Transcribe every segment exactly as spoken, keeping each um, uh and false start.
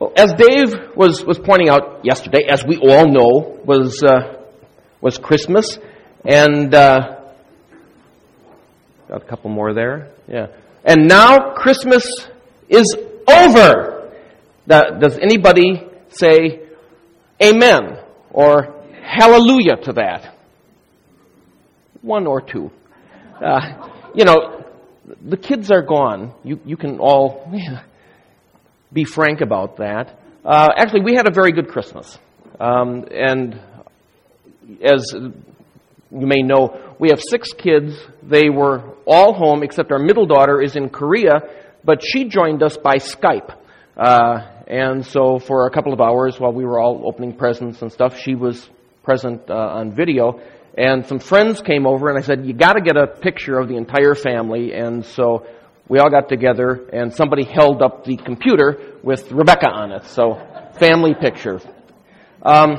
Well, as Dave was, was pointing out yesterday, as we all know, was uh, was Christmas, and uh, got a couple more there, yeah. And now Christmas is over. Does anybody say amen or hallelujah to that? One or two. Uh, you know, the kids are gone. You you can all be frank about that. Uh, actually, we had a very good Christmas. Um, and as you may know, we have six kids. They were all home, except our middle daughter is in Korea, but she joined us by Skype. Uh, and so for a couple of hours while we were all opening presents and stuff, she was present uh, on video. And some friends came over, and I said, you got to get a picture of the entire family. And so we all got together, and somebody held up the computer with Rebecca on it. So, family picture. Um,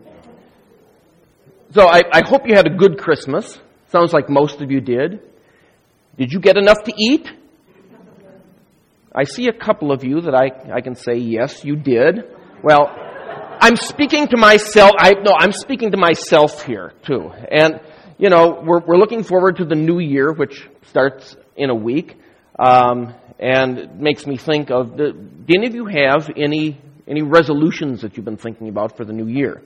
so I, I hope you had a good Christmas. Sounds like most of you did. Did you get enough to eat? I see a couple of you that I, I can say, yes, you did. Well, I'm speaking to myself. I no, I'm speaking to myself here, too. And, you know, we're, we're looking forward to the new year, which starts in a week. Um, and it makes me think of, the, do any of you have any any resolutions that you've been thinking about for the new year?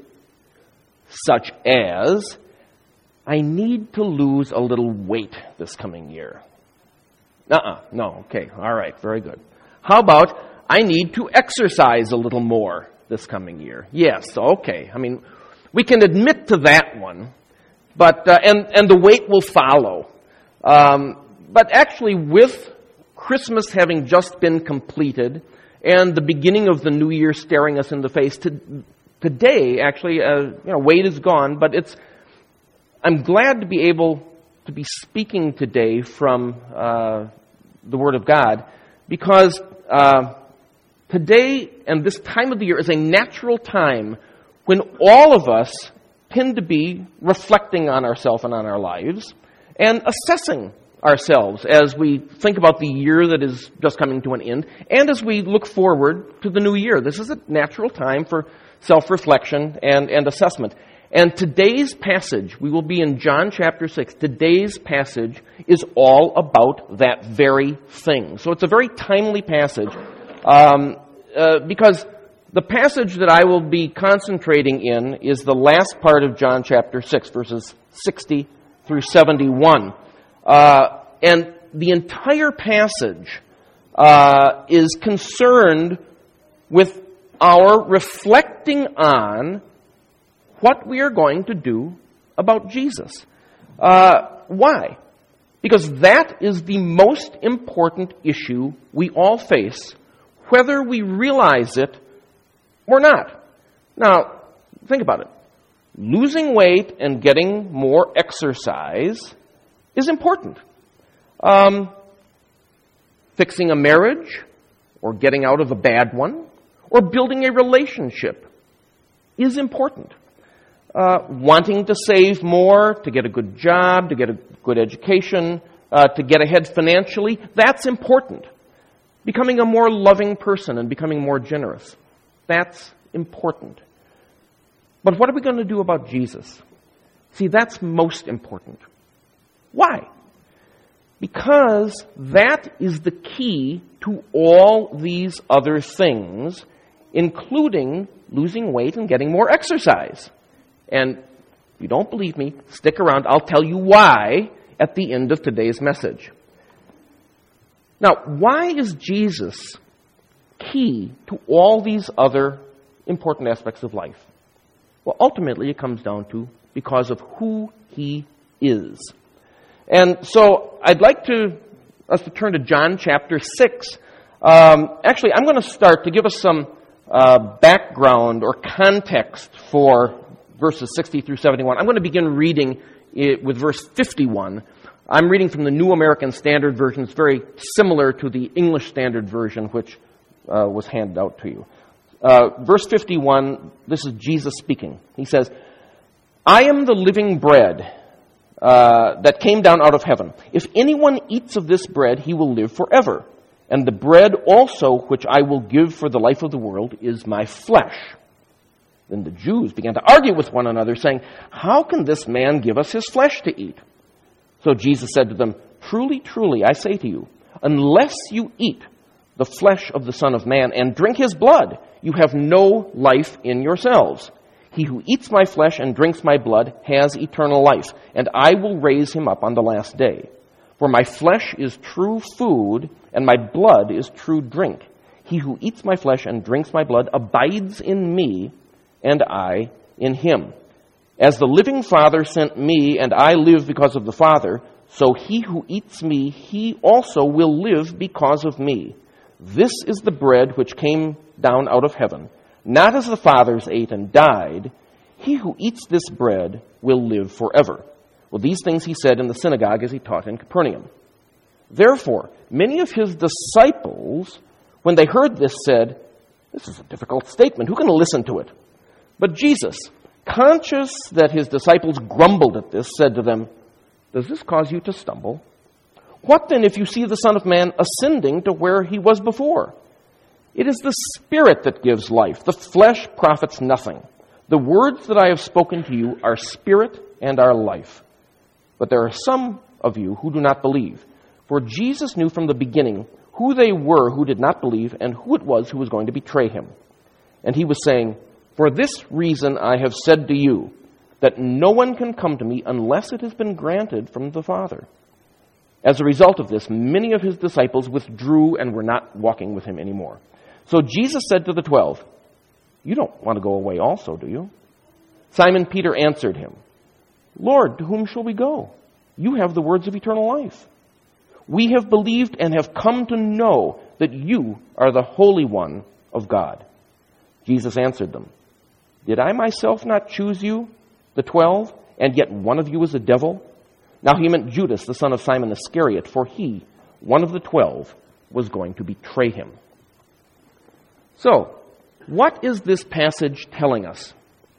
Such as, I need to lose a little weight this coming year. Uh-uh, no, okay, all right, very good. How about, I need to exercise a little more this coming year? Yes, okay, I mean, we can admit to that one, but, uh, and, and the weight will follow. Um, but actually with Christmas having just been completed and the beginning of the new year staring us in the face, to, today, actually, uh, you know, weight is gone, but it's, I'm glad to be able to be speaking today from uh, the Word of God, because uh, today and this time of the year is a natural time when all of us tend to be reflecting on ourselves and on our lives and assessing ourselves as we think about the year that is just coming to an end, and as we look forward to the new year. This is a natural time for self-reflection and, and assessment. And today's passage, we will be in John chapter six, today's passage is all about that very thing. So it's a very timely passage, um, uh, because the passage that I will be concentrating in is the last part of John chapter six, verses sixty through seventy-one. Uh, and the entire passage uh, is concerned with our reflecting on what we are going to do about Jesus. Uh, why? Because that is the most important issue we all face, whether we realize it or not. Now, think about it. Losing weight and getting more exercise is important. Um, fixing a marriage, or getting out of a bad one, or building a relationship is important. Uh, wanting to save more, to get a good job, to get a good education, uh, to get ahead financially, that's important. Becoming a more loving person and becoming more generous, that's important. But what are we going to do about Jesus? See, that's most important. Why? Because that is the key to all these other things, including losing weight and getting more exercise. And if you don't believe me, stick around. I'll tell you why at the end of today's message. Now, why is Jesus key to all these other important aspects of life? Well, ultimately it comes down to because of who he is. And so I'd like to us to turn to John chapter six. Um, actually, I'm going to start to give us some uh, background or context for verses sixty through seventy-one. I'm going to begin reading it with verse fifty-one. I'm reading from the New American Standard Version. It's very similar to the English Standard Version, which uh, was handed out to you. Uh, verse fifty-one, this is Jesus speaking. He says, I am the living bread uh, that came down out of heaven. If anyone eats of this bread, he will live forever. And the bread also which I will give for the life of the world is my flesh." Then the Jews began to argue with one another, saying, "How can this man give us his flesh to eat?" So Jesus said to them, "Truly, truly, I say to you, unless you eat the flesh of the Son of Man and drink his blood, you have no life in yourselves. He who eats my flesh and drinks my blood has eternal life, and I will raise him up on the last day. For my flesh is true food, and my blood is true drink. He who eats my flesh and drinks my blood abides in me, and I in him. As the living Father sent me, and I live because of the Father, so he who eats me, he also will live because of me. This is the bread which came down out of heaven, not as the fathers ate and died. He who eats this bread will live forever." Well, these things he said in the synagogue as he taught in Capernaum. Therefore, many of his disciples, when they heard this, said, "This is a difficult statement. Who can listen to it?" But Jesus, conscious that his disciples grumbled at this, said to them, "Does this cause you to stumble? What then if you see the Son of Man ascending to where he was before? It is the Spirit that gives life. The flesh profits nothing. The words that I have spoken to you are spirit and are life. But there are some of you who do not believe." For Jesus knew from the beginning who they were who did not believe and who it was who was going to betray him. And he was saying, "For this reason I have said to you, that no one can come to me unless it has been granted from the Father." As a result of this, many of his disciples withdrew and were not walking with him anymore. So Jesus said to the twelve, "You don't want to go away also, do you?" Simon Peter answered him, "Lord, to whom shall we go? You have the words of eternal life. We have believed and have come to know that you are the Holy One of God." Jesus answered them, "Did I myself not choose you, the twelve, and yet one of you is a devil?" Now he meant Judas, the son of Simon Iscariot, for he, one of the twelve, was going to betray him. So, what is this passage telling us?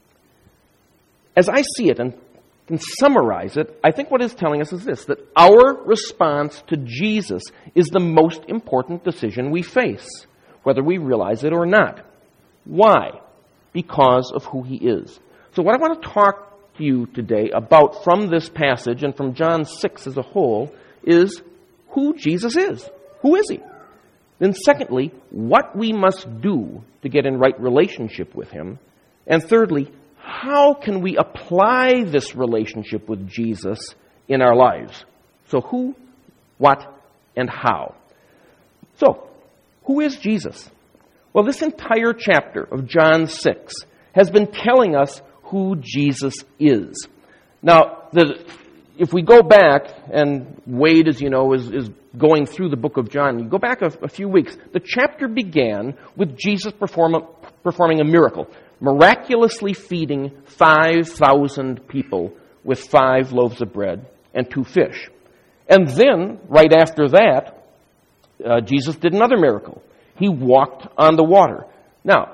As I see it and can summarize it, I think what it's telling us is this, that our response to Jesus is the most important decision we face, whether we realize it or not. Why? Because of who he is. So what I want to talk to you today about from this passage and from John six as a whole is who Jesus is. Who is he? Then secondly, what we must do to get in right relationship with him. And thirdly, how can we apply this relationship with Jesus in our lives? So who, what, and how? So, who is Jesus? Well, this entire chapter of John six has been telling us who Jesus is. Now, the, if we go back, and Wade, as you know, is, is going through the book of John, you go back a, a few weeks, the chapter began with Jesus perform a, performing a miracle, miraculously feeding five thousand people with five loaves of bread and two fish. And then, right after that, uh, Jesus did another miracle. He walked on the water. Now,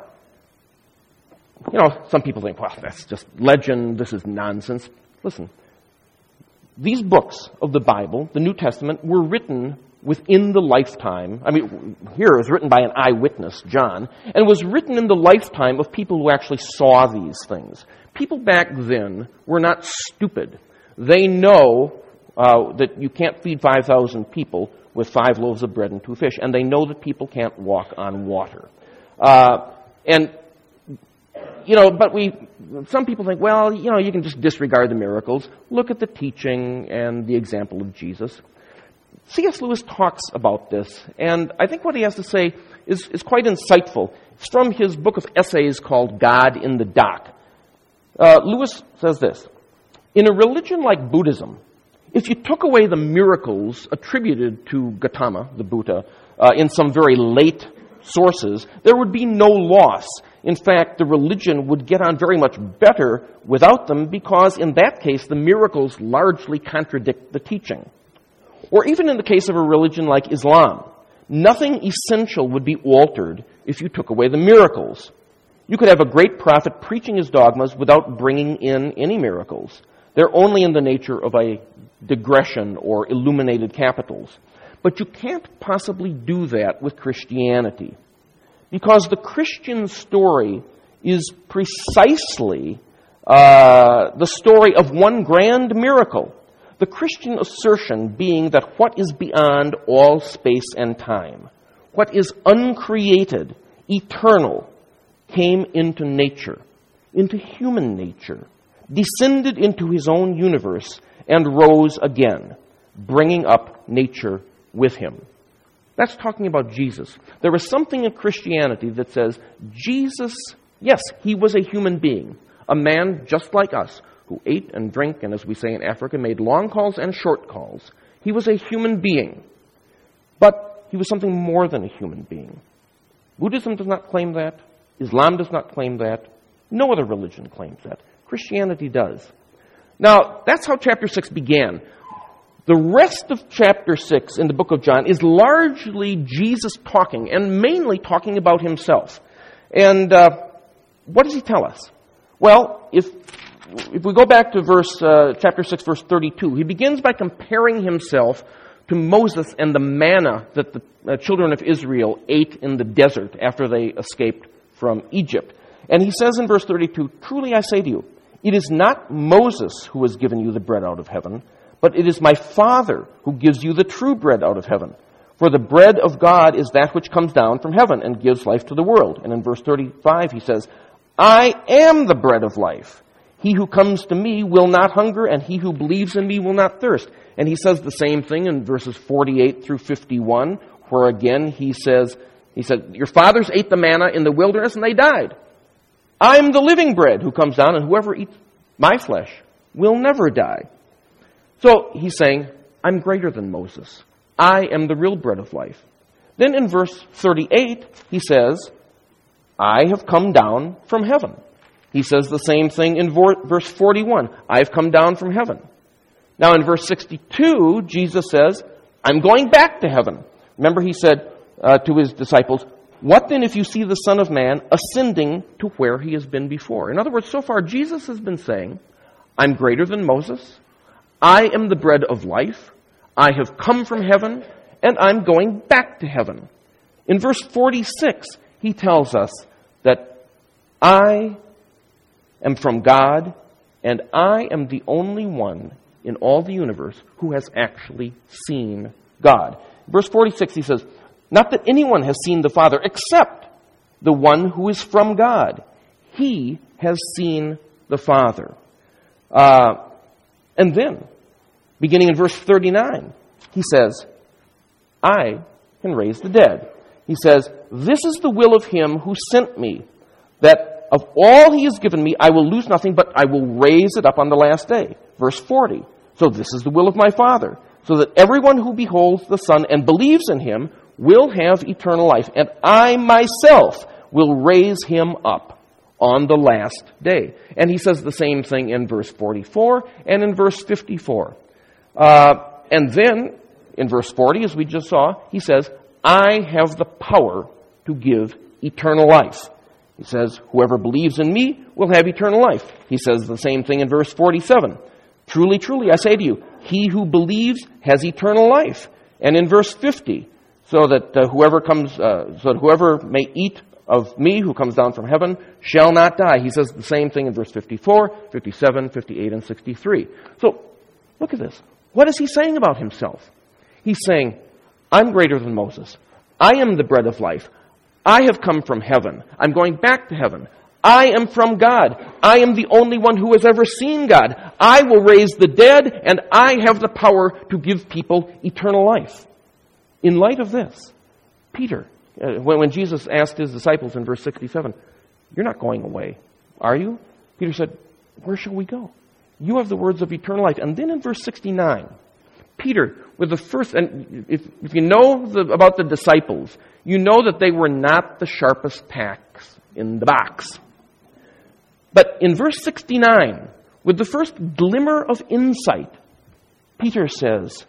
you know, some people think, well, that's just legend, this is nonsense. Listen, these books of the Bible, the New Testament, were written within the lifetime. I mean, here it was written by an eyewitness, John, and was written in the lifetime of people who actually saw these things. People back then were not stupid. They know uh, that you can't feed five thousand people with five loaves of bread and two fish, and they know that people can't walk on water. Uh, and You know, but we, some people think, well, you know, you can just disregard the miracles. Look at the teaching and the example of Jesus. C S Lewis talks about this, and I think what he has to say is, is quite insightful. It's from his book of essays called God in the Dock. Uh, Lewis says this, "In a religion like Buddhism, if you took away the miracles attributed to Gautama, the Buddha, uh, in some very late sources, there would be no loss. In fact, the religion would get on very much better without them because, in that case, the miracles largely contradict the teaching. Or even in the case of a religion like Islam, nothing essential would be altered if you took away the miracles. You could have a great prophet preaching his dogmas without bringing in any miracles. They're only in the nature of a digression or illuminated capitals. But you can't possibly do that with Christianity, because the Christian story is precisely uh, the story of one grand miracle. The Christian assertion being that what is beyond all space and time, what is uncreated, eternal, came into nature, into human nature, descended into his own universe, and rose again, bringing up nature with him. That's talking about Jesus. There is something in Christianity that says Jesus, yes, he was a human being, a man just like us, who ate and drank, and as we say in Africa, made long calls and short calls. He was a human being, but he was something more than a human being. Buddhism does not claim that. Islam does not claim that. No other religion claims that. Christianity does. Now, that's how chapter six began. The rest of chapter six in the book of John is largely Jesus talking, and mainly talking about himself. And uh, what does he tell us? Well, if if we go back to verse uh, chapter six, verse thirty-two, he begins by comparing himself to Moses and the manna that the uh, children of Israel ate in the desert after they escaped from Egypt. And he says in verse thirty-two, "Truly I say to you, it is not Moses who has given you the bread out of heaven, but it is my Father who gives you the true bread out of heaven. For the bread of God is that which comes down from heaven and gives life to the world." And in verse thirty-five he says, "I am the bread of life. He who comes to me will not hunger, and he who believes in me will not thirst." And he says the same thing in verses forty-eight through fifty-one, where again he says, he said, "Your fathers ate the manna in the wilderness and they died. I'm the living bread who comes down, and whoever eats my flesh will never die." So he's saying, I'm greater than Moses. I am the real bread of life. Then in verse thirty-eight, he says, "I have come down from heaven." He says the same thing in verse forty-one. I've come down from heaven. Now in verse sixty-two, Jesus says, I'm going back to heaven. Remember he said uh, to his disciples, "What then if you see the Son of Man ascending to where he has been before?" In other words, so far Jesus has been saying, I'm greater than Moses. I am the bread of life. I have come from heaven, and I'm going back to heaven. In verse forty-six, he tells us that I am from God, and I am the only one in all the universe who has actually seen God. Verse forty-six, he says, "Not that anyone has seen the Father except the one who is from God. He has seen the Father." Uh, and then, beginning in verse thirty-nine, he says, "I can raise the dead." He says, "This is the will of him who sent me, that of all he has given me, I will lose nothing, but I will raise it up on the last day." Verse forty, "So this is the will of my Father, so that everyone who beholds the Son and believes in him will have eternal life, and I myself will raise him up on the last day." And he says the same thing in verse forty-four and in verse fifty-four. Uh, and then, in verse forty, as we just saw, he says, "I have the power to give eternal life." He says, "Whoever believes in me will have eternal life." He says the same thing in verse forty-seven. "Truly, truly, I say to you, he who believes has eternal life." And in verse fifty, so that uh, whoever comes, uh, so that whoever may eat of me who comes down from heaven shall not die. He says the same thing in verse fifty-four, fifty-seven, fifty-eight, and sixty-three. So, look at this. What is he saying about himself? He's saying, I'm greater than Moses. I am the bread of life. I have come from heaven. I'm going back to heaven. I am from God. I am the only one who has ever seen God. I will raise the dead, and I have the power to give people eternal life. In light of this, Peter, uh, when, when Jesus asked his disciples in verse sixty-seven, "You're not going away, are you?" Peter said, "Where shall we go? You have the words of eternal life." And then in verse sixty-nine, Peter, with the first, and if, if you know the, about the disciples, you know that they were not the sharpest tacks in the box. But in verse sixty-nine, with the first glimmer of insight, Peter says,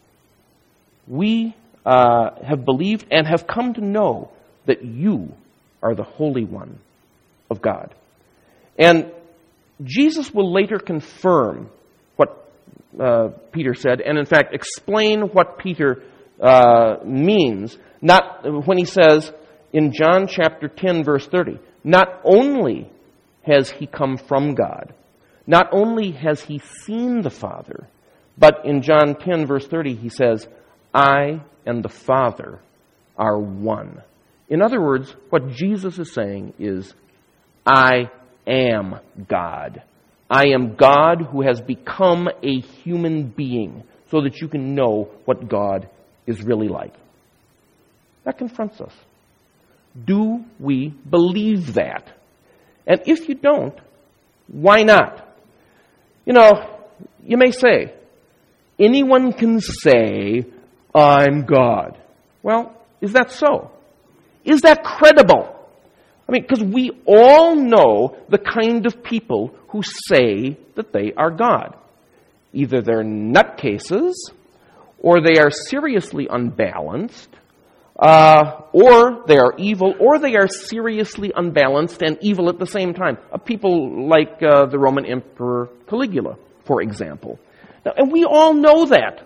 "We uh, have believed and have come to know that you are the Holy One of God." And Jesus will later confirm what uh, Peter said, and in fact explain what Peter uh, means, not when he says in John chapter ten, verse thirty, not only has he come from God, not only has he seen the Father, but in John ten, verse thirty, he says, I and the Father are one. In other words, what Jesus is saying is, I am God. I am God who has become a human being so that you can know what God is really like. That confronts us. Do we believe that? And if you don't, why not? You know, you may say, anyone can say, I'm God. Well, is that so? Is that credible? I mean, because we all know the kind of people who say that they are God. Either they're nutcases, or they are seriously unbalanced, uh, or they are evil, or they are seriously unbalanced and evil at the same time. Uh, people like uh, the Roman Emperor Caligula, for example. Now, and we all know that.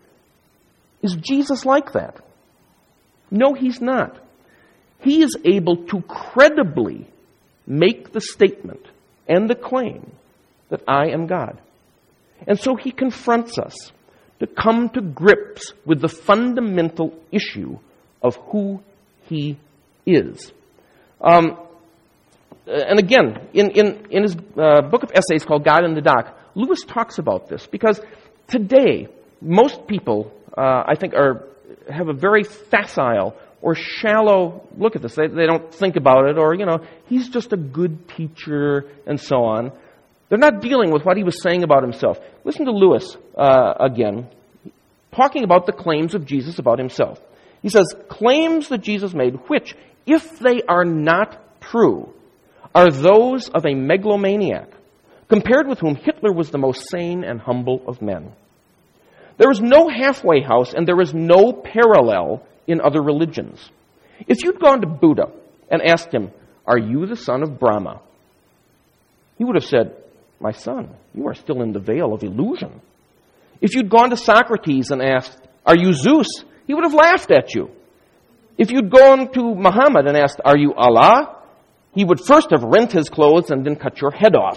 Is Jesus like that? No, he's not. He is able to credibly make the statement and the claim that I am God. And so he confronts us to come to grips with the fundamental issue of who he is. Um, and again, in, in, in his uh, book of essays called God in the Dock, Lewis talks about this because today, most people, uh, I think, are have a very facile or shallow look at this. They, they don't think about it, or, you know, he's just a good teacher and so on. They're not dealing with what he was saying about himself. Listen to Lewis uh, again, talking about the claims of Jesus about himself. He says, claims that Jesus made, which, if they are not true, are those of a megalomaniac, compared with whom Hitler was the most sane and humble of men. There is no halfway house, and there is no parallel in other religions. If you'd gone to Buddha and asked him, are you the son of Brahma? He would have said, my son, you are still in the veil of illusion. If you'd gone to Socrates and asked, are you Zeus? He would have laughed at you. If you'd gone to Muhammad and asked, are you Allah? He would first have rent his clothes and then cut your head off.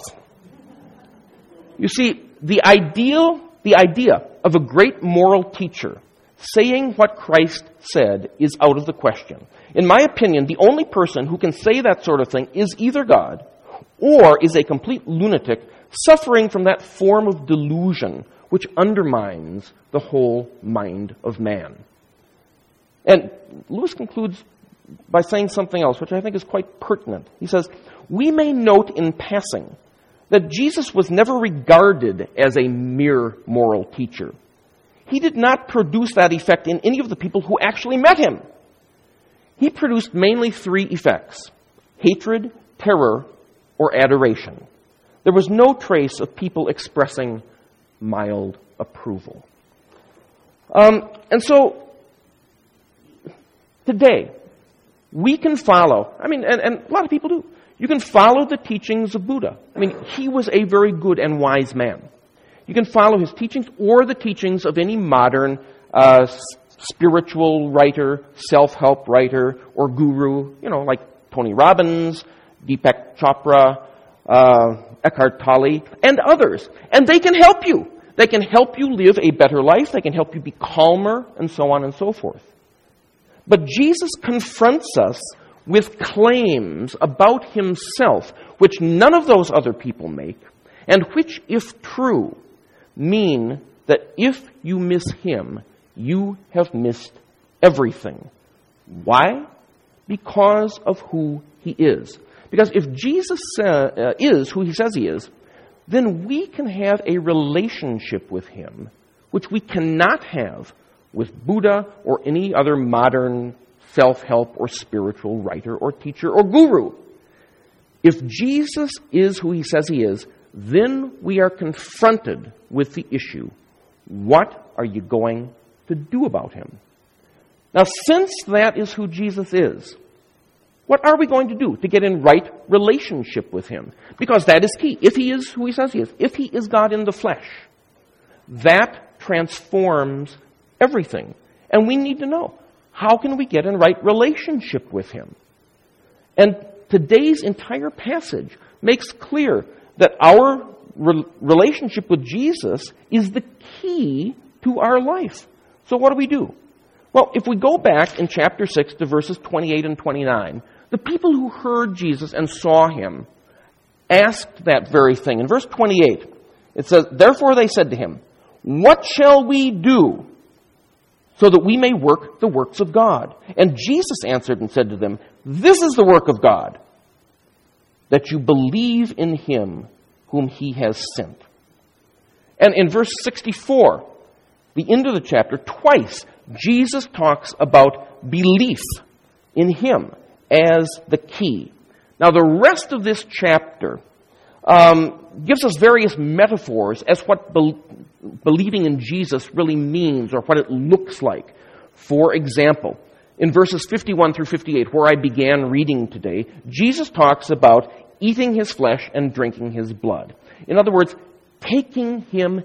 You see, the ideal, the idea of a great moral teacher saying what Christ said is out of the question. In my opinion, the only person who can say that sort of thing is either God or is a complete lunatic suffering from that form of delusion which undermines the whole mind of man. And Lewis concludes by saying something else, which I think is quite pertinent. He says, we may note in passing that Jesus was never regarded as a mere moral teacher. He did not produce that effect in any of the people who actually met him. He produced mainly three effects: hatred, terror, or adoration. There was no trace of people expressing mild approval. Um, and so, today, we can follow, I mean, and, and a lot of people do, you can follow the teachings of Buddha. I mean, he was a very good and wise man. You can follow his teachings or the teachings of any modern uh, spiritual writer, self-help writer, or guru, you know, like Tony Robbins, Deepak Chopra, uh, Eckhart Tolle, and others. And they can help you. They can help you live a better life. They can help you be calmer, and so on and so forth. But Jesus confronts us with claims about himself, which none of those other people make, and which, if true, mean that if you miss him, you have missed everything. Why? Because of who he is. Because if Jesus uh, is who he says he is, then we can have a relationship with him which we cannot have with Buddha or any other modern self-help or spiritual writer or teacher or guru. If Jesus is who he says he is, then we are confronted with the issue, what are you going to do about him? Now, since that is who Jesus is, what are we going to do to get in right relationship with him? Because that is key. If he is who he says he is, if he is God in the flesh, that transforms everything. And we need to know, how can we get in right relationship with him? And today's entire passage makes clear that our re- relationship with Jesus is the key to our life. So what do we do? Well, if we go back in chapter six to verses twenty-eight and twenty-nine, the people who heard Jesus and saw him asked that very thing. In verse twenty-eight, it says, "Therefore they said to him, 'What shall we do so that we may work the works of God?' And Jesus answered and said to them, 'This is the work of God, that you believe in him whom he has sent.'" And in verse sixty-four, the end of the chapter, twice, Jesus talks about belief in him as the key. Now, the rest of this chapter um, gives us various metaphors as what be- believing in Jesus really means or what it looks like. For example, in verses fifty-one through fifty-eight, where I began reading today, Jesus talks about eating his flesh and drinking his blood. In other words, taking him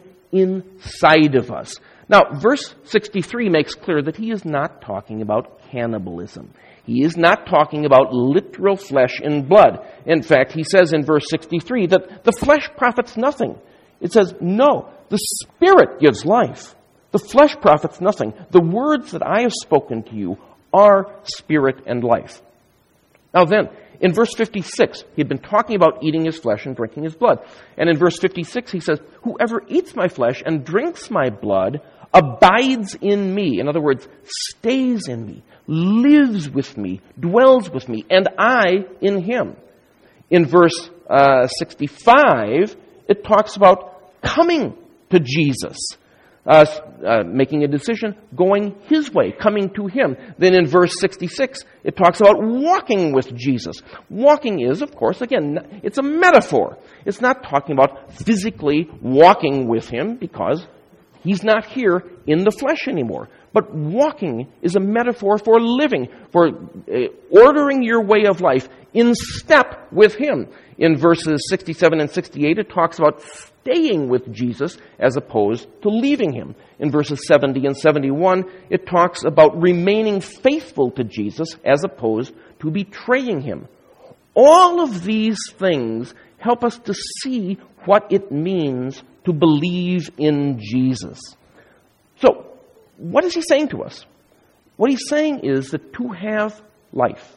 inside of us. Now, verse sixty-three makes clear that he is not talking about cannibalism. He is not talking about literal flesh and blood. In fact, he says in verse sixty-three that the flesh profits nothing. It says, no, the Spirit gives life. The flesh profits nothing. The words that I have spoken to you are spirit and life. Now then, in verse fifty-six, he had been talking about eating his flesh and drinking his blood. And in verse fifty-six, he says, "Whoever eats my flesh and drinks my blood abides in me." In other words, stays in me, lives with me, dwells with me, and I in him. In verse uh, sixty-five, it talks about coming to Jesus. Uh, uh, making a decision, going his way, coming to him. Then in verse sixty-six, it talks about walking with Jesus. Walking is, of course, again, it's a metaphor. It's not talking about physically walking with him because he's not here in the flesh anymore. But walking is a metaphor for living, for uh, ordering your way of life in step with him. In verses sixty-seven and sixty-eight, it talks about staying with Jesus as opposed to leaving him. In verses seventy and seventy-one, it talks about remaining faithful to Jesus as opposed to betraying him. All of these things help us to see what it means to believe in Jesus. So, what is he saying to us? What he's saying is that to have life,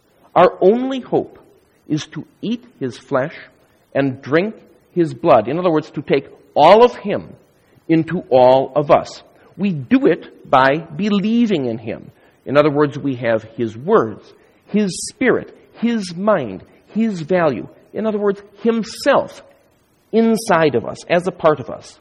our only hope is to eat his flesh and drink his blood. In other words, to take all of him into all of us. We do it by believing in him. In other words, we have his words, his spirit, his mind, his value. In other words, himself inside of us, as a part of us.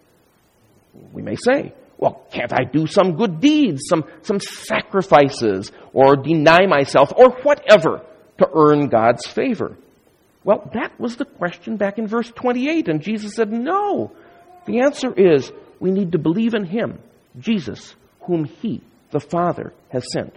We may say, well, can't I do some good deeds, some, some sacrifices, or deny myself, or whatever, to earn God's favor? Well, that was the question back in verse twenty-eight, and Jesus said, no. The answer is, we need to believe in him, Jesus, whom he, the Father, has sent.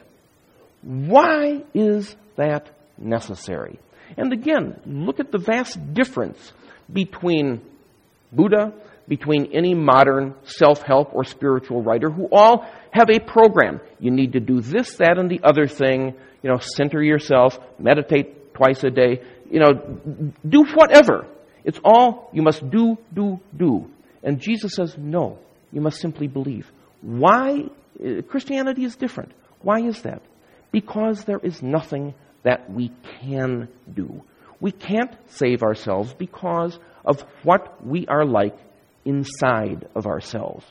Why is that necessary? And again, look at the vast difference between Buddha, between any modern self-help or spiritual writer, who all have a program. You need to do this, that, and the other thing. You know, center yourself, meditate twice a day. You know, do whatever. It's all you must do, do, do. And Jesus says, no, you must simply believe. Why? Christianity is different. Why is that? Because there is nothing that we can do. We can't save ourselves because of what we are like inside of ourselves.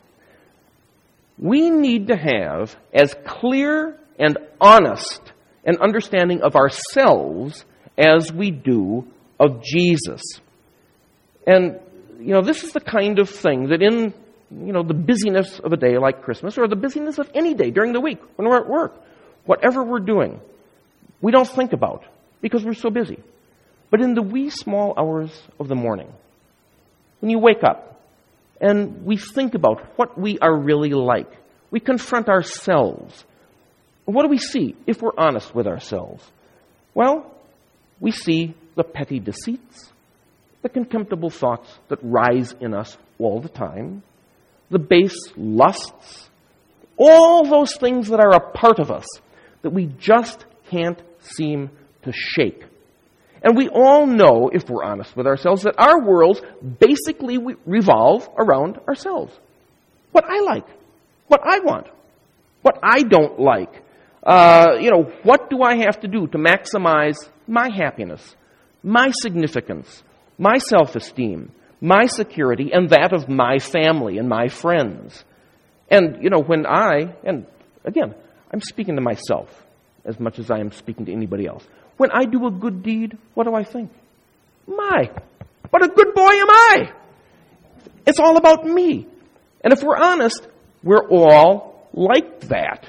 We need to have as clear and honest an understanding of ourselves as we do of Jesus. And, you know, this is the kind of thing that in, you know, the busyness of a day like Christmas, or the busyness of any day during the week when we're at work, whatever we're doing, we don't think about because we're so busy. But in the wee small hours of the morning, when you wake up and we think about what we are really like, we confront ourselves. What do we see if we're honest with ourselves? Well, we see the petty deceits, the contemptible thoughts that rise in us all the time, the base lusts, All those things that are a part of us that we just can't seem to shake. And we all know, if we're honest with ourselves, that our worlds basically revolve around ourselves. What I like, what I want, what I don't like. Uh, you know, what do I have to do to maximize my happiness, my significance, my self-esteem, my security, and that of my family and my friends? And, you know, when I, and again, I'm speaking to myself as much as I am speaking to anybody else. When I do a good deed, what do I think? My, what a good boy am I! It's all about me. And if we're honest, we're all like that.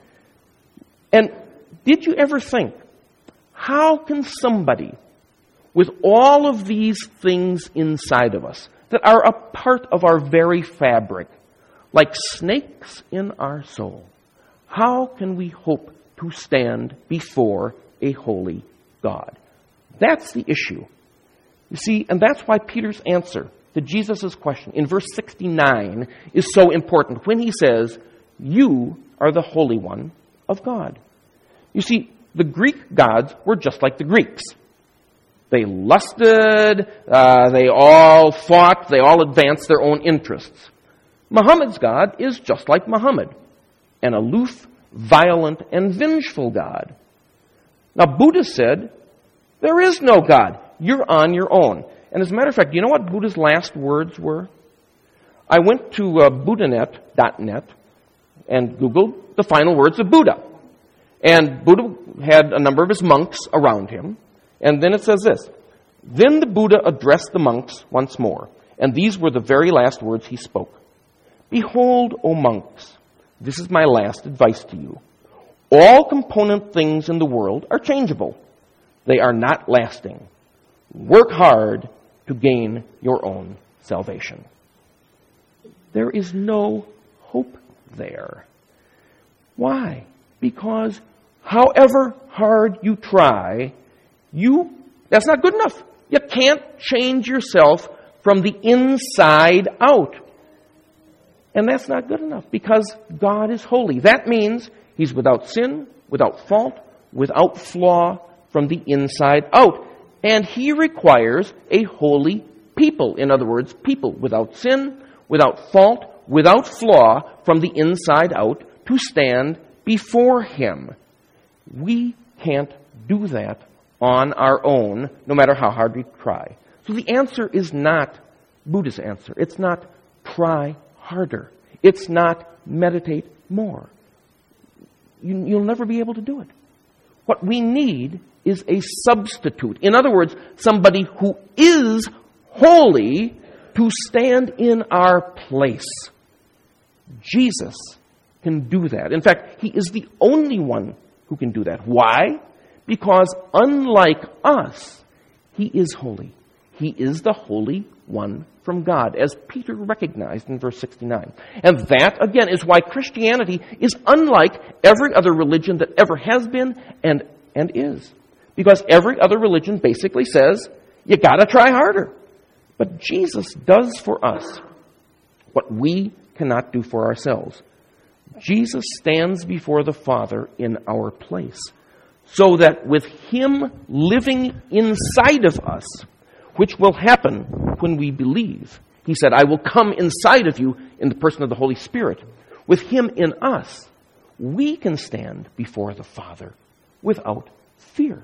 And did you ever think, how can somebody with all of these things inside of us that are a part of our very fabric, like snakes in our soul, how can we hope to stand before a holy God? That's the issue. You see, and that's why Peter's answer to Jesus' question in verse sixty-nine is so important when he says, "You are the Holy One of God." You see, the Greek gods were just like the Greeks. They lusted, uh, they all fought, they all advanced their own interests. Muhammad's God is just like Muhammad, an aloof, violent, and vengeful God. Now, Buddha said, there is no God. You're on your own. And as a matter of fact, you know what Buddha's last words were? I went to uh, buddhanet dot net and Googled the final words of Buddha. And Buddha had a number of his monks around him. And then it says this, "Then the Buddha addressed the monks once more, and these were the very last words he spoke. Behold, O monks, this is my last advice to you. All component things in the world are changeable. They are not lasting. Work hard to gain your own salvation." There is no hope there. Why? Because however hard you try, you, that's not good enough. You can't change yourself from the inside out. And that's not good enough because God is holy. That means He's without sin, without fault, without flaw from the inside out. And He requires a holy people. In other words, people without sin, without fault, without flaw from the inside out to stand before Him. We can't do that on our own, no matter how hard we try. So the answer is not Buddha's answer. It's not try harder. It's not meditate more. You, you'll never be able to do it. What we need is a substitute. In other words, somebody who is holy to stand in our place. Jesus can do that. In fact, He is the only one who can do that. Why? Because unlike us, He is holy. He is the Holy One from God, as Peter recognized in verse sixty-nine. And that, again, is why Christianity is unlike every other religion that ever has been and, and is. Because every other religion basically says, you gotta try harder. But Jesus does for us what we cannot do for ourselves. Jesus stands before the Father in our place, so that with Him living inside of us, which will happen when we believe. He said, I will come inside of you in the person of the Holy Spirit. With Him in us, we can stand before the Father without fear.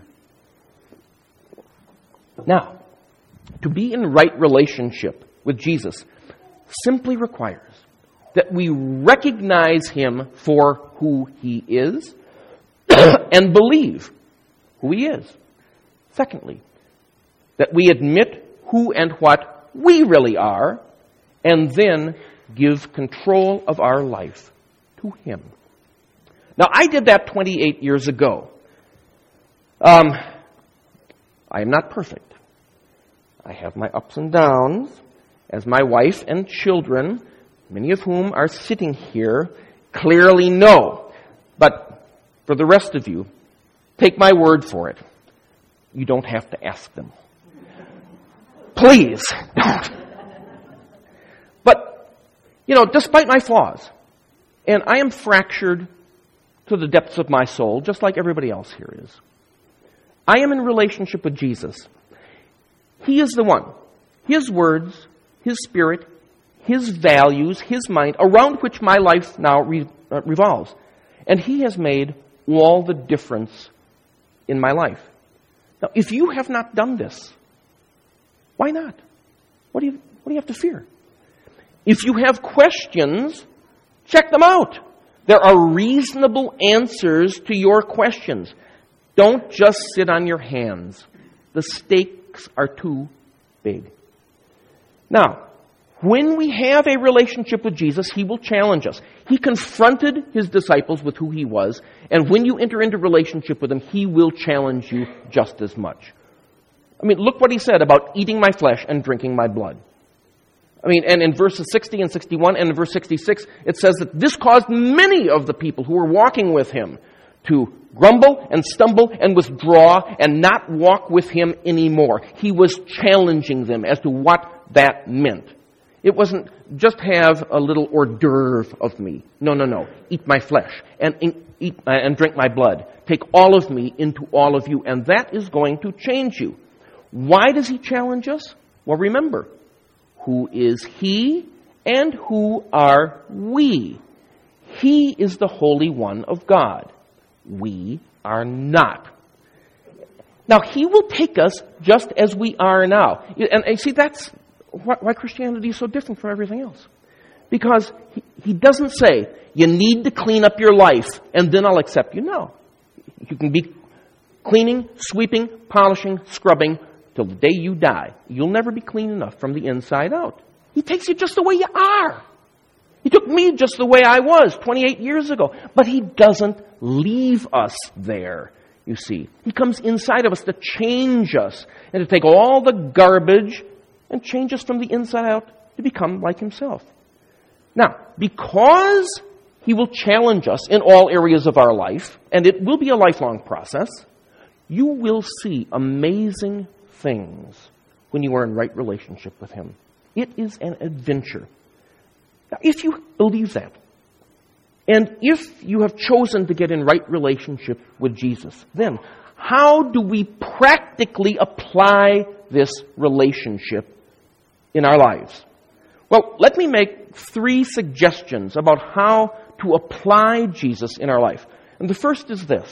Now, to be in right relationship with Jesus simply requires that we recognize Him for who He is and believe who He is. Secondly, that we admit who and what we really are, and then give control of our life to Him. Now, I did that twenty-eight years ago. Um, I am not perfect. I have my ups and downs, as my wife and children, many of whom are sitting here, clearly know. But for the rest of you, take my word for it. You don't have to ask them. Please don't. But, you know, despite my flaws, And I am fractured to the depths of my soul, just like everybody else here is. I am in relationship with Jesus. He is the one. His words, His Spirit, His values, His mind, around which my life now re- uh, revolves. And He has made all the difference in my life. Now, if you have not done this, why not? What do you, what do you have to fear? If you have questions, check them out. There are reasonable answers to your questions. Don't just sit on your hands. The stakes are too big. Now, when we have a relationship with Jesus, He will challenge us. He confronted His disciples with who He was, and when you enter into relationship with Him, He will challenge you just as much. I mean, look what He said about eating my flesh and drinking my blood. I mean, and in verses sixty and sixty-one and in verse sixty-six, it says that this caused many of the people who were walking with Him to grumble and stumble and withdraw and not walk with Him anymore. He was challenging them as to what that meant. It wasn't just have a little hors d'oeuvre of me. No, no, no. Eat my flesh and eat uh, and drink my blood. Take all of me into all of you, and that is going to change you. Why does He challenge us? Well, remember, who is He and who are we? He is the Holy One of God. We are not. Now, He will take us just as we are now. And, and see, that's why Christianity is so different from everything else. Because he, he doesn't say, you need to clean up your life, and then I'll accept you. No. You can be cleaning, sweeping, polishing, scrubbing, till the day you die. You'll never be clean enough from the inside out. He takes you just the way you are. He took me just the way I was twenty-eight years ago. But He doesn't leave us there, you see. He comes inside of us to change us and to take all the garbage and change us from the inside out to become like Himself. Now, because He will challenge us in all areas of our life, and it will be a lifelong process, you will see amazing things when you are in right relationship with Him. It is an adventure. Now, if you believe that, and if you have chosen to get in right relationship with Jesus, then how do we practically apply this relationship in our lives? Well, let me make three suggestions about how to apply Jesus in our life. And the first is this.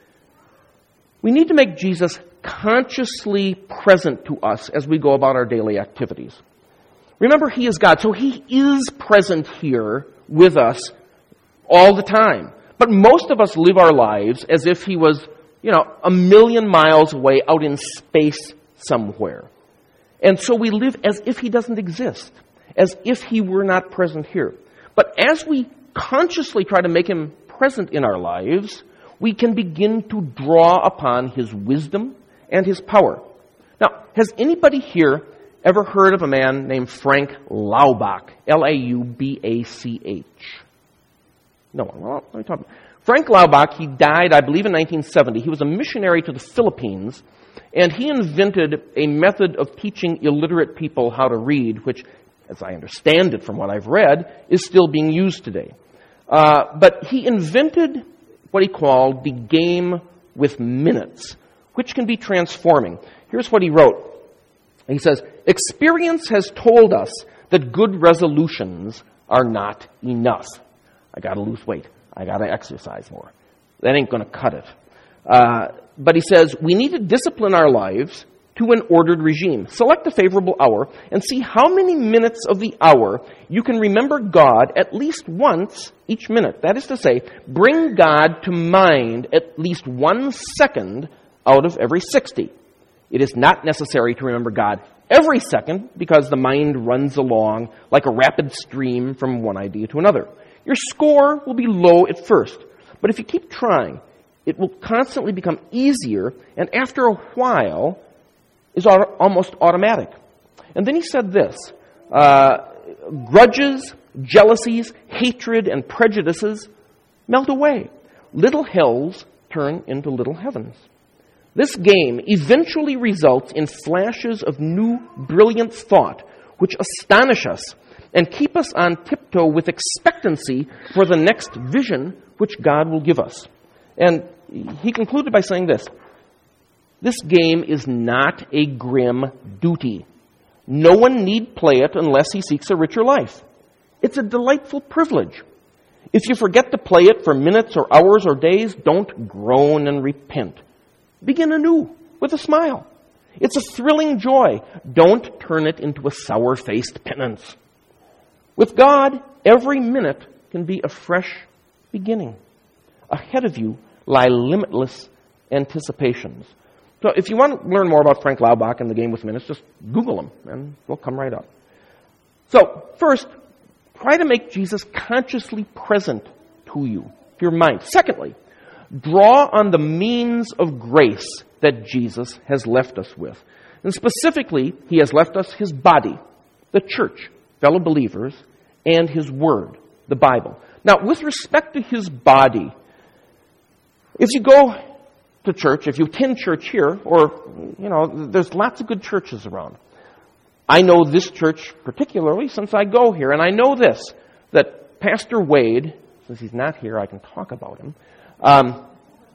We need to make Jesus consciously present to us as we go about our daily activities. Remember, He is God, so He is present here with us all the time. But most of us live our lives as if He was, you know, a million miles away out in space somewhere. And so we live as if He doesn't exist, as if He were not present here. But as we consciously try to make Him present in our lives, we can begin to draw upon His wisdom and His power. Now, has anybody here ever heard of a man named Frank Laubach? L A U B A C H. No one. Well, let me talk about Frank Laubach. He died, I believe, in nineteen seventy. He was a missionary to the Philippines, and he invented a method of teaching illiterate people how to read, which, as I understand it from what I've read, is still being used today. Uh, but he invented what he called the game with minutes, which can be transforming. Here's what he wrote. He says, experience has told us that good resolutions are not enough. I got to lose weight. I got to exercise more. That ain't going to cut it. Uh, but he says, we need to discipline our lives to an ordered regime. Select a favorable hour and see how many minutes of the hour you can remember God at least once each minute. That is to say, bring God to mind at least one second out of every sixty. It is not necessary to remember God every second because the mind runs along like a rapid stream from one idea to another. Your score will be low at first, but if you keep trying, it will constantly become easier, and after a while, is almost automatic. And then he said this, uh, grudges, jealousies, hatred, and prejudices melt away. Little hells turn into little heavens. This game eventually results in flashes of new, brilliant thought, which astonish us and keep us on tiptoe with expectancy for the next vision which God will give us. And he concluded by saying this: this game is not a grim duty. No one need play it unless he seeks a richer life. It's a delightful privilege. If you forget to play it for minutes or hours or days, don't groan and repent. Begin anew with a smile. It's a thrilling joy. Don't turn it into a sour-faced penance. With God, every minute can be a fresh beginning. Ahead of you lie limitless anticipations. So if you want to learn more about Frank Laubach and the Game with Minutes, just Google him, and they'll come right up. So, first, try to make Jesus consciously present to you, to your mind. Secondly, draw on the means of grace that Jesus has left us with. And specifically, he has left us his body, the church, fellow believers, and his word, the Bible. Now, with respect to his body, if you go to church, if you attend church here, or, you know, there's lots of good churches around. I know this church particularly since I go here, and I know this, that Pastor Wade, since he's not here, I can talk about him. Um,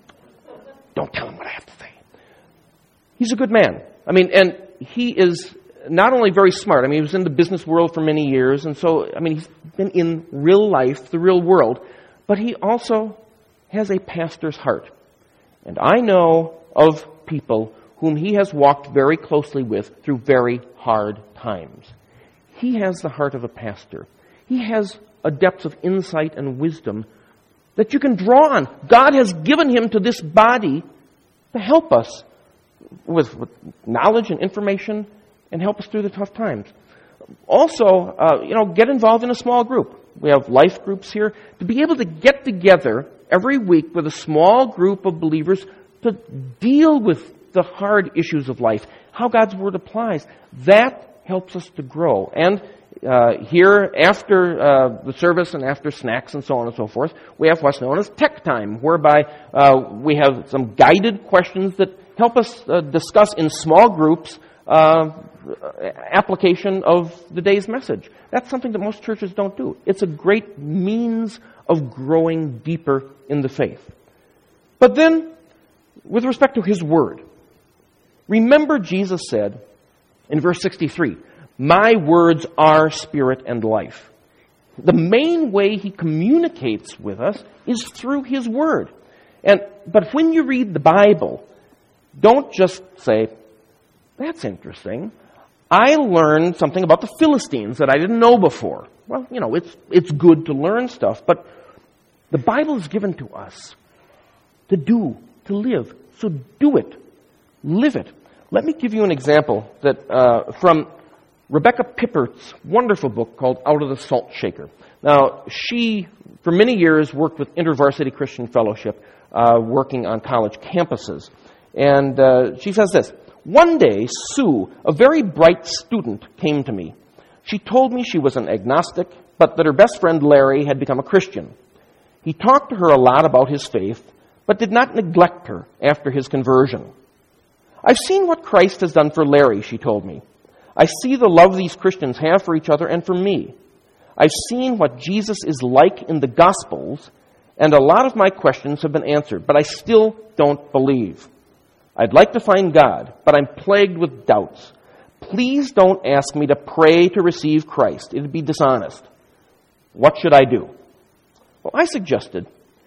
don't tell him what I have to say. He's a good man. I mean, and he is not only very smart, I mean, he was in the business world for many years, and so, I mean, he's been in real life, the real world, but he also has a pastor's heart. And I know of people whom he has walked very closely with through very hard times. He has the heart of a pastor. He has a depth of insight and wisdom that you can draw on. God has given him to this body to help us with, with knowledge and information and help us through the tough times. Also, uh, you know, get involved in a small group. We have life groups here. To be able to get together every week with a small group of believers to deal with the hard issues of life, how God's Word applies, that helps us to grow. And uh, here, after uh, the service and after snacks and so on and so forth, we have what's known as Tech Time, whereby uh, we have some guided questions that help us uh, discuss in small groups uh, application of the day's message. That's something that most churches don't do. It's a great means of growing deeper in the faith. But then, with respect to his word, remember Jesus said in verse sixty-three, "My words are spirit and life." The main way he communicates with us is through his word. And but when you read the Bible, don't just say, "That's interesting. I learned something about the Philistines that I didn't know before." Well, you know, it's it's good to learn stuff, but the Bible is given to us to do, to live. So do it. Live it. Let me give you an example that uh, from Rebecca Pippert's wonderful book called Out of the Salt Shaker. Now, she, for many years, worked with InterVarsity Christian Fellowship, uh, working on college campuses. And uh, she says this: "One day, Sue, a very bright student, came to me. She told me she was an agnostic, but that her best friend Larry had become a Christian. He talked to her a lot about his faith, but did not neglect her after his conversion. I've seen what Christ has done for Larry," she told me. "I see the love these Christians have for each other and for me. I've seen what Jesus is like in the Gospels, and a lot of my questions have been answered, but I still don't believe. I'd like to find God, but I'm plagued with doubts. Please don't ask me to pray to receive Christ. It'd be dishonest. What should I do?" Well, I suggested,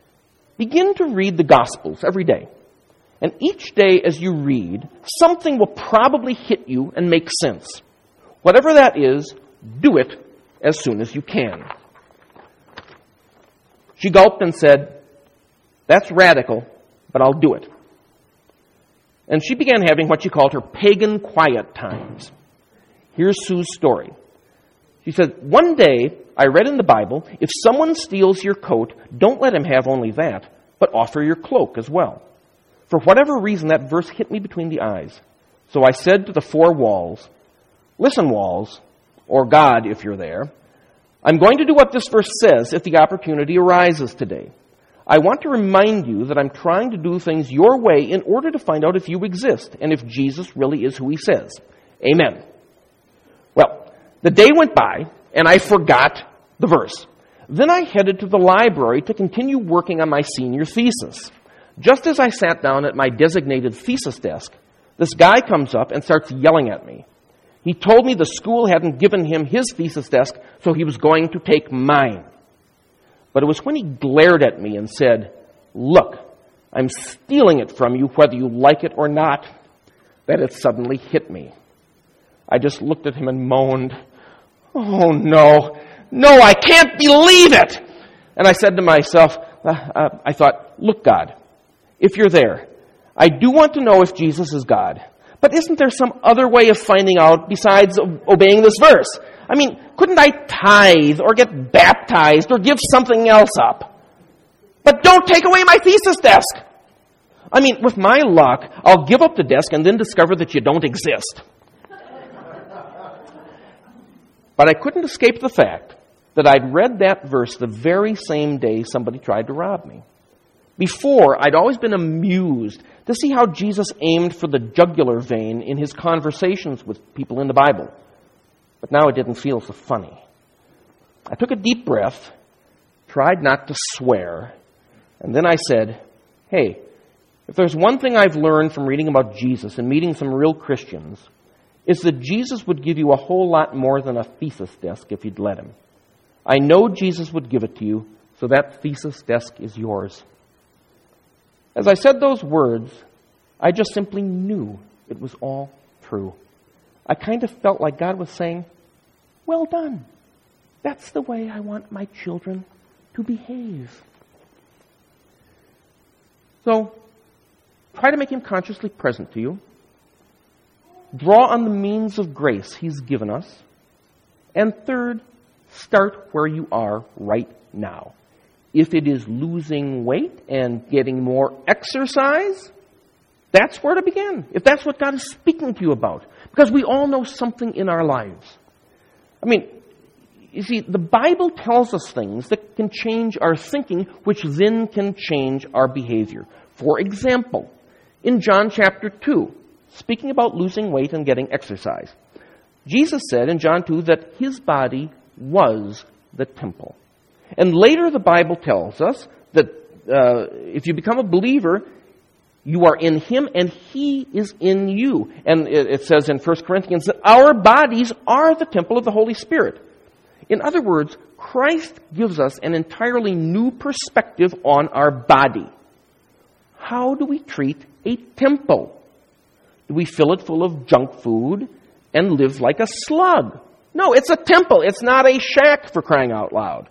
begin to read the Gospels every day. And each day as you read, something will probably hit you and make sense. Whatever that is, do it as soon as you can. She gulped and said, "That's radical, but I'll do it." And she began having what she called her pagan quiet times. Here's Sue's story. She said, "One day, I read in the Bible, if someone steals your coat, don't let him have only that, but offer your cloak as well. For whatever reason, that verse hit me between the eyes. So I said to the four walls, 'Listen, walls,' or God, if you're there, 'I'm going to do what this verse says if the opportunity arises today. I want to remind you that I'm trying to do things your way in order to find out if you exist and if Jesus really is who he says. Amen.' Well, the day went by, and I forgot the verse. Then I headed to the library to continue working on my senior thesis. Just as I sat down at my designated thesis desk, this guy comes up and starts yelling at me. He told me the school hadn't given him his thesis desk, so he was going to take mine. But it was when he glared at me and said, "Look, I'm stealing it from you whether you like it or not," that it suddenly hit me. I just looked at him and moaned, "Oh no, no, I can't believe it!" And I said to myself, uh, uh, I thought, "Look, God, if you're there, I do want to know if Jesus is God. But isn't there some other way of finding out besides obeying this verse? I mean, couldn't I tithe or get baptized or give something else up? But don't take away my thesis desk. I mean, with my luck, I'll give up the desk and then discover that you don't exist." But I couldn't escape the fact that I'd read that verse the very same day somebody tried to rob me. Before, I'd always been amused to see how Jesus aimed for the jugular vein in his conversations with people in the Bible. But now it didn't feel so funny. I took a deep breath, tried not to swear, and then I said, "Hey, if there's one thing I've learned from reading about Jesus and meeting some real Christians, it's that Jesus would give you a whole lot more than a thesis desk if you'd let him. I know Jesus would give it to you, so that thesis desk is yours." As I said those words, I just simply knew it was all true. I kind of felt like God was saying, "Well done. That's the way I want my children to behave." So, try to make him consciously present to you. Draw on the means of grace he's given us. And third, start where you are right now. If it is losing weight and getting more exercise, that's where to begin. If that's what God is speaking to you about. Because we all know something in our lives. I mean, you see, the Bible tells us things that can change our thinking, which then can change our behavior. For example, in John chapter two, speaking about losing weight and getting exercise, Jesus said in John two that his body was the temple. And later the Bible tells us that uh, if you become a believer, you are in him and he is in you. And it, it says in First Corinthians that our bodies are the temple of the Holy Spirit. In other words, Christ gives us an entirely new perspective on our body. How do we treat a temple? Do we fill it full of junk food and live like a slug? No, it's a temple. It's not a shack, for crying out loud.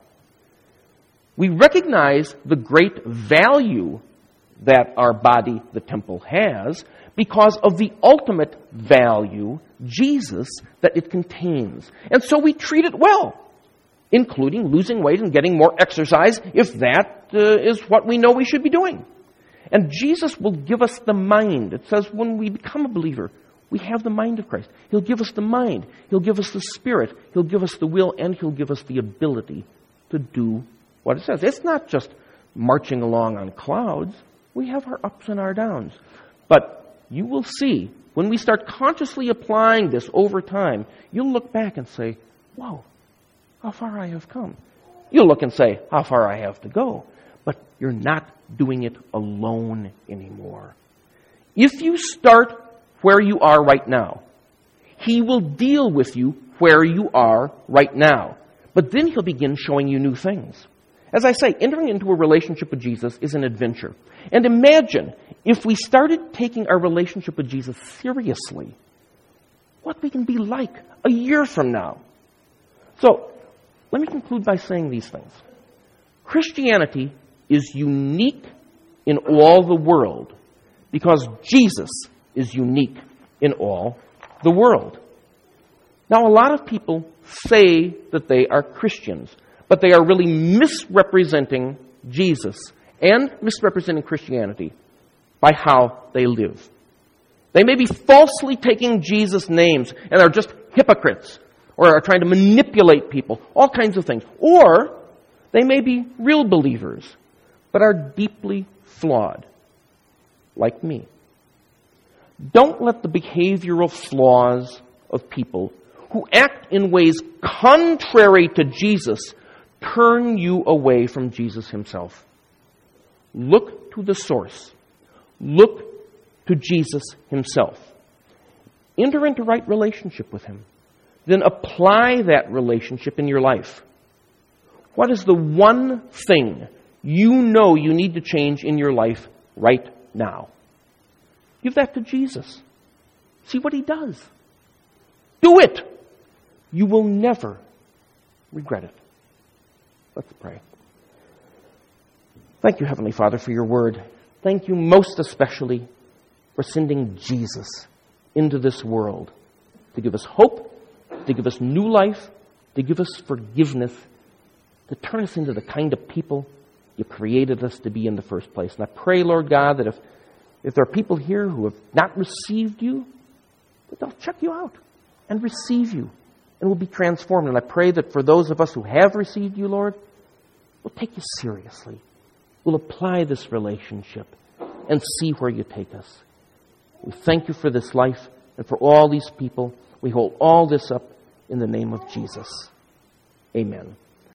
We recognize the great value that our body, the temple, has because of the ultimate value, Jesus, that it contains. And so we treat it well, including losing weight and getting more exercise, if that uh, is what we know we should be doing. And Jesus will give us the mind. It says when we become a believer, we have the mind of Christ. He'll give us the mind. He'll give us the spirit. He'll give us the will, and he'll give us the ability to do what it says. It's not just marching along on clouds. We have our ups and our downs. But you will see, when we start consciously applying this over time, you'll look back and say, "Whoa, how far I have come." You'll look and say, "How far I have to go." But you're not doing it alone anymore. If you start where you are right now, he will deal with you where you are right now. But then he'll begin showing you new things. As I say, entering into a relationship with Jesus is an adventure. And imagine if we started taking our relationship with Jesus seriously, what we can be like a year from now. So, let me conclude by saying these things. Christianity is unique in all the world because Jesus is unique in all the world. Now, a lot of people say that they are Christians, but they are really misrepresenting Jesus and misrepresenting Christianity by how they live. They may be falsely taking Jesus' names and are just hypocrites or are trying to manipulate people, all kinds of things. Or they may be real believers, but are deeply flawed, like me. Don't let the behavioral flaws of people who act in ways contrary to Jesus turn you away from Jesus himself. Look to the source. Look to Jesus himself. Enter into right relationship with him. Then apply that relationship in your life. What is the one thing you know you need to change in your life right now? Give that to Jesus. See what he does. Do it. You will never regret it. Let's pray. Thank you, Heavenly Father, for your word. Thank you most especially for sending Jesus into this world to give us hope, to give us new life, to give us forgiveness, to turn us into the kind of people you created us to be in the first place. And I pray, Lord God, that if, if there are people here who have not received you, that they'll check you out and receive you and will be transformed. And I pray that for those of us who have received you, Lord, we'll take you seriously. We'll apply this relationship and see where you take us. We thank you for this life and for all these people. We hold all this up in the name of Jesus. Amen.